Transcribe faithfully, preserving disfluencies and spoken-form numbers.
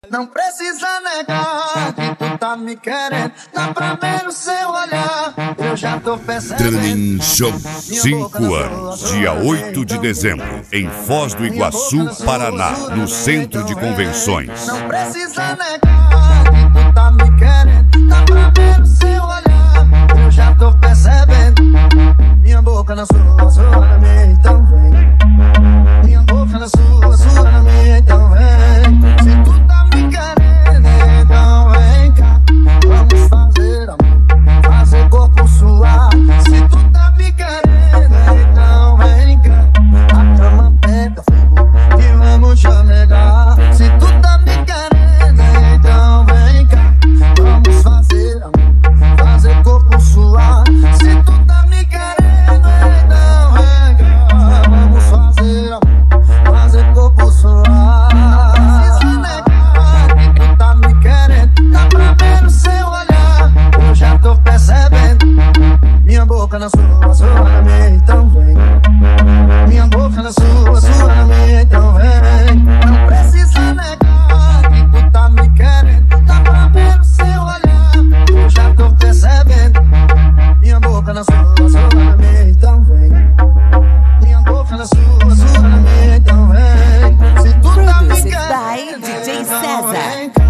Não precisa negar que tu tá me querendo. Dá pra ver no seu olhar, eu já tô percebendo. Training Show, cinco anos, dia oito de dezembro, em Foz do Iguaçu, Paraná, no Centro de Convenções. Não precisa negar que tu tá me querendo. Dá pra ver no seu olhar, eu já tô percebendo. Minha boca na sua, sua na minha, então vem. Minha boca na sua, sua na minha, então vem. Se tu tá me querendo, então vem cá. Vamos fazer amor, fazer corpo suar. Se tu tá me querendo, então vem cá. A cama pega fogo e vamos chamegar. Se tu tá me querendo, então vem cá. Vamos fazer amor, fazer corpo suar. Se tu tá me querendo, então vem cá. Vamos fazer amor, fazer corpo suar. Precisa negar que tu tá me querendo. Dá pra ver no seu olhar, eu já tô percebendo. Minha boca na sua, sua na minha, então vem. Minha boca na sua, sua na minha, então vem. Não precisa negar que tu tá me querendo. Dá pra ver no seu olhar, eu já tô percebendo. Minha boca na sua, sua na minha, então vem. Minha boca na sua, sua na minha, então vem. Se tu tá me Produces by querendo, D J então César. vem cá.